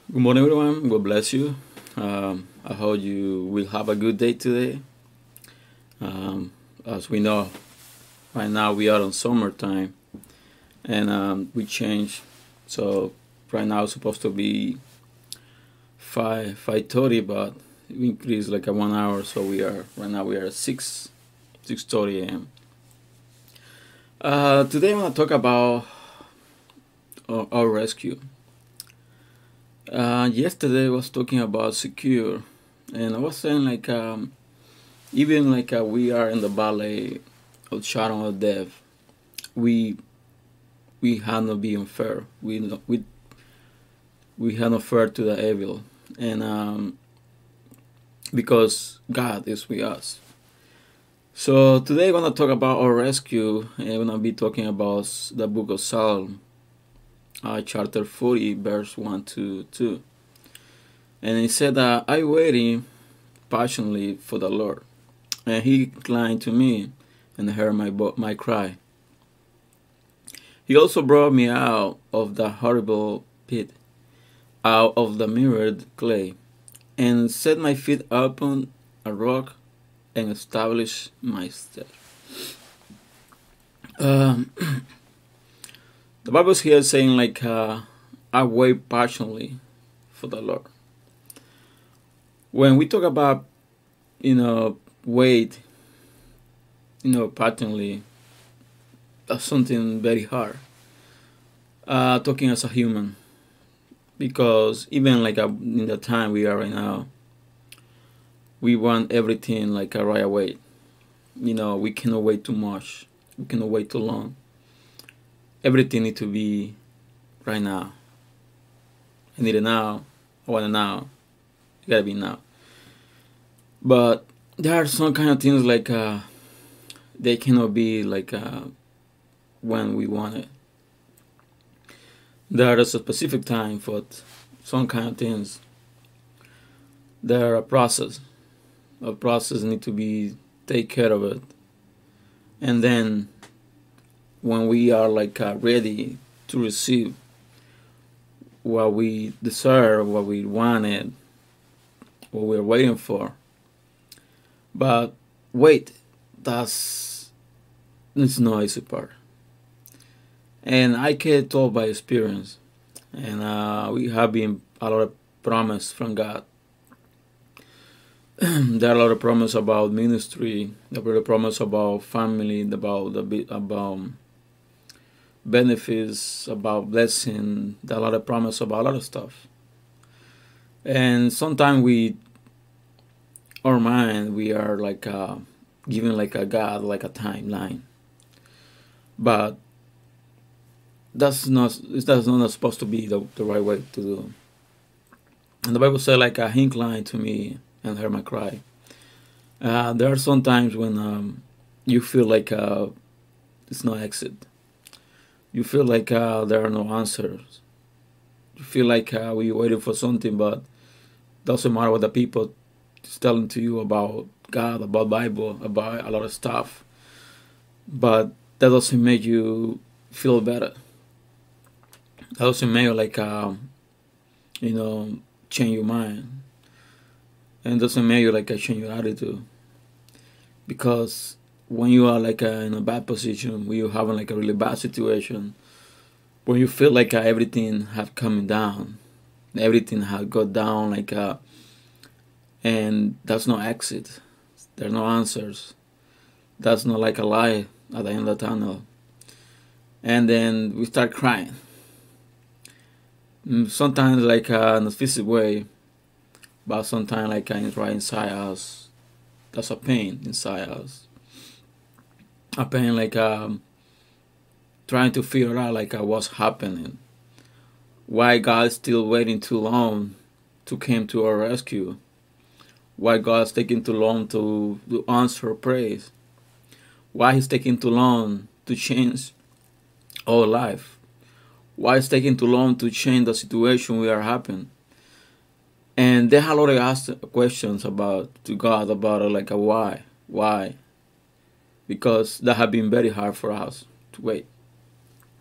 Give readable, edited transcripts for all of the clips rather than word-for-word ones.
Good morning, everyone. God bless you. I hope you will have a good day today. As we know, right now we are on summertime, and we change. So right now it's supposed to be 5:30, but we increased like a 1 hour. So we are right now we are at 6:30 a.m. Today I want to talk about our rescue. Yesterday I was talking about secure, and I was saying like even like we are in the valley of shadow of death, we we have not been fair. We have not fair to the evil, and because God is with us. So today I'm gonna talk about our rescue, and I'm gonna be talking about the book of Psalm, chapter 40, verse 1 to 2, and it said that I waiting passionately for the Lord, and He inclined to me and heard my cry. He also brought me out of the horrible pit, out of the mirrored clay, and set my feet upon a rock and established my steps. Um, the Bible's here saying like I wait passionately for the Lord. When we talk about wait, passionately, that's something very hard. Talking as a human, because even like in the time we are right now, we want everything like a right away. We cannot wait too much. We cannot wait too long. Everything need to be right now. I need it now. I want it now. It gotta be now. But there are some kind of things like they cannot be like when we want it. There is a specific time for some kind of things. There are a process. A process need to be take care of it, and then when we are like ready to receive what we deserve, what we wanted, what we're waiting for. But wait, that's it's no easy part, and I can talk by experience, and we have been a lot of promise from God. There are a lot of promise about ministry. There are a lot of promise about family, about benefits, about blessing. There are a lot of promise about a lot of stuff. And sometimes our mind, we are like giving like a God like a timeline, but that's not supposed to be the right way to do. And the Bible said like He inclined to me and heard my cry. There are some times when you feel like it's no exit. You feel like there are no answers. You feel like we waited for something, but doesn't matter what the people is telling to you about God, about Bible, about a lot of stuff. But that doesn't make you feel better. That doesn't make you like you know change your mind, and doesn't make you like change your attitude. Because when you are like in a bad position, when you're having like a really bad situation, when you feel like everything have coming down, everything have got down, like and that's no exit. There's no answers. That's not like a light at the end of the tunnel. And then we start crying. Sometimes like in a physical way, but sometimes like right inside us. That's a pain inside us. A pain like trying to figure out like what's happening. Why God is still waiting too long to come to our rescue. Why God's taking too long to answer praise. Why He's taking too long to change our life. Why it's taking too long to change the situation we are having. And they have a lot of asked questions about to God about like why, because that have been very hard for us to wait.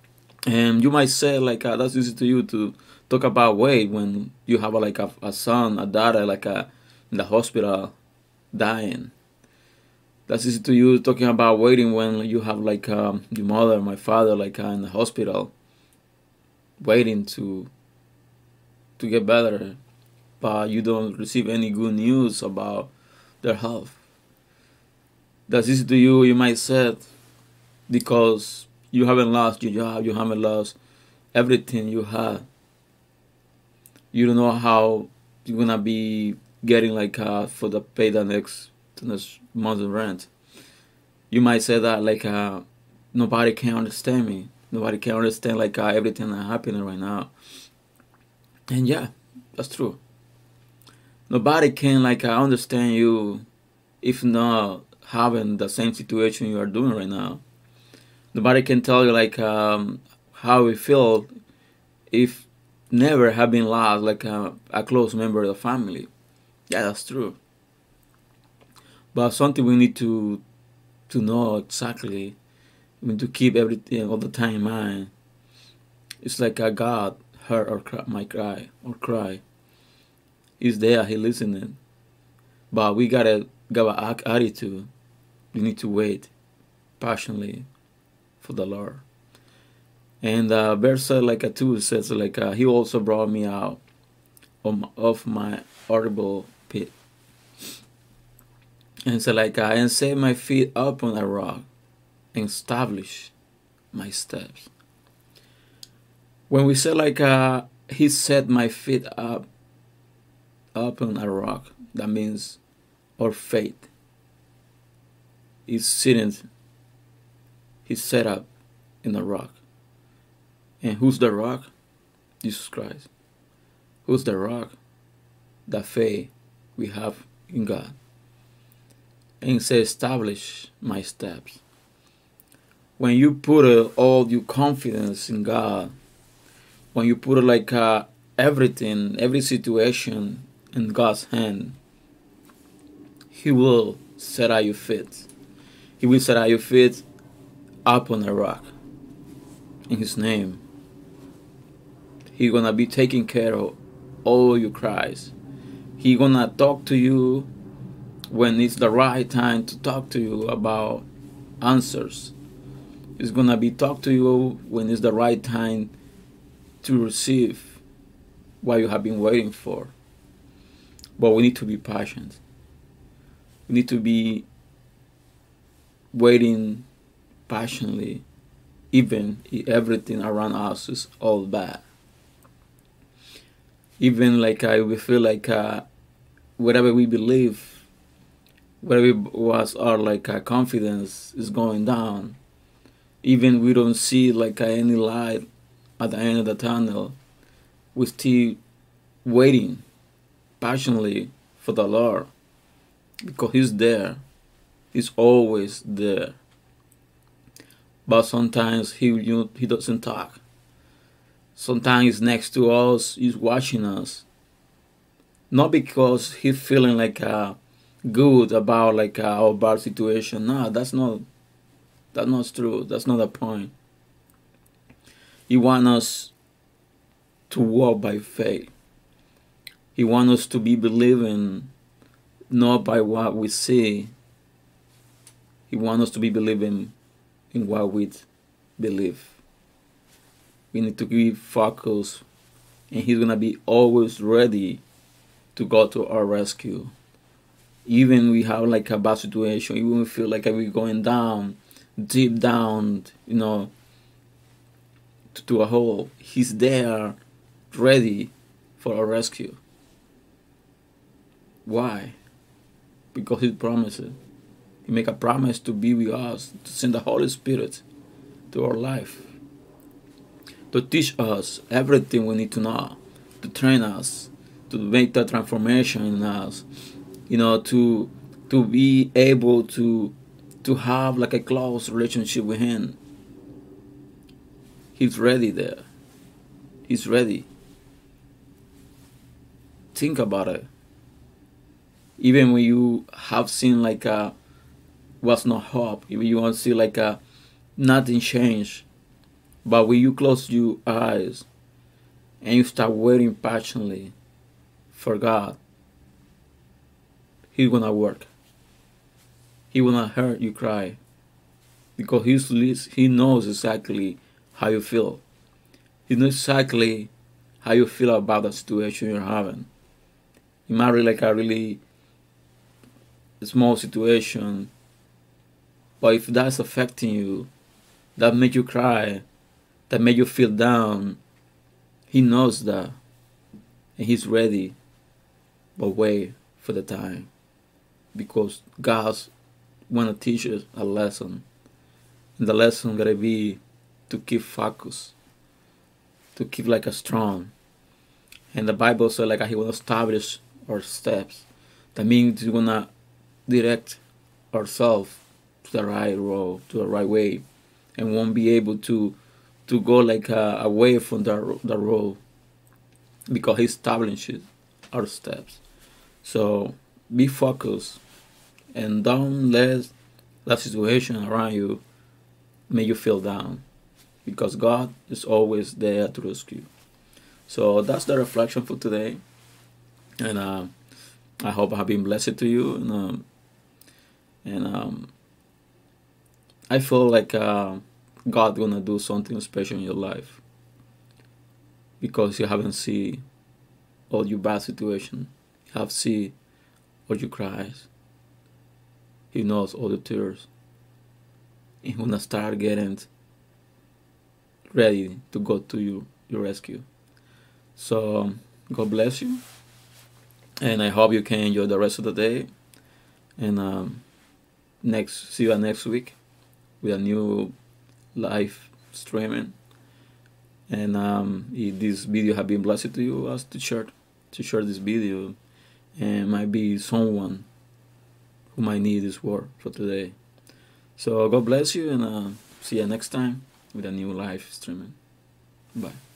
And you might say like that's easy to you to talk about weight when you have like a son, a daughter, like in the hospital dying. That's easy to you talking about waiting when you have like your mother, my father, like in the hospital, waiting to get better, but you don't receive any good news about their health. That's easy to you. You might say because you haven't lost your job, you haven't lost everything you had. You don't know how you're gonna be getting like for the pay the next month's rent. You might say that like nobody can understand me. Nobody can understand like everything that's happening right now. And yeah, that's true. Nobody can like understand you if not having the same situation you are doing right now. Nobody can tell you like how we feel if never have been lost like a close member of the family. Yeah, that's true. But something we need to know exactly. We need to keep everything all the time in mind. It's like a God heard my cry or cry. He's there. He listening. But we gotta have an attitude. We need to wait passionately for the Lord. And verse like a 2 says like he also brought me out of my horrible pit. And so like and set my feet upon a rock and establish my steps. When we say like he set my feet up on a rock, that means our faith is sitting, he's set up in a rock. And who's the rock? Jesus Christ. Who's the rock? The faith we have in God. And say, establish my steps. When you put all your confidence in God, when you put like everything, every situation in God's hand, He will set out your feet. He will set out your feet up on a rock. In His name, He's gonna be taking care of all your cries. He's gonna talk to you when it's the right time to talk to you about answers. He's gonna be talk to you when it's the right time to receive what you have been waiting for. But we need to be patient. We need to be waiting passionately, even if everything around us is all bad. Even like we feel like whatever we believe, whatever was our like confidence is going down. Even we don't see like any light at the end of the tunnel. We still waiting passionately for the Lord because He's there. He's always there. But sometimes He doesn't talk. Sometimes He's next to us. He's watching us. Not because He's feeling like good about like our bad situation. No, that's not true. That's not the point. He wants us to walk by faith. He wants us to be believing not by what we see. He wants us to be believing in what we believe. We need to be focused, and He's gonna be always ready to go to our rescue. Even we have like a bad situation, even we feel like we're going down, deep down, to a hole. He's there, ready for our rescue. Why? Because He promised it. He make a promise to be with us, to send the Holy Spirit to our life, to teach us everything we need to know, to train us, to make that transformation in us, to be able to have like a close relationship with Him. He's ready there. He's ready. Think about it. Even when you have seen like was no hope, if you want to see like nothing change, But when you close your eyes and you start waiting passionately for God, He's gonna work. He will not hurt you cry because He knows exactly how you feel. He knows exactly how you feel about the situation you're having. It might be like a really small situation, but if that's affecting you, that make you cry, that make you feel down, He knows that, and He's ready. But wait for the time, because God's want to teach us a lesson, and the lesson gotta be to keep focus, to keep like a strong. And the Bible said like He will establish our steps. That means He's gonna direct ourselves to the right road, to the right way, and won't be able to go like away from the road because He establishes our steps. So be focused and don't let that situation around you make you feel down because God is always there to rescue. So that's the reflection for today, and I hope I have been blessed to you, and I feel like God gonna do something special in your life because you haven't seen all your bad situation, you have seen all your cries. He knows all the tears. He's gonna start getting ready to go to your rescue. So God bless you, and I hope you can enjoy the rest of the day. And next, see you next week with a new live streaming. And if this video have been blessed to you, ask to share this video, and might be someone who might need this word for today. So God bless you, and see you next time with a new live streaming. Bye.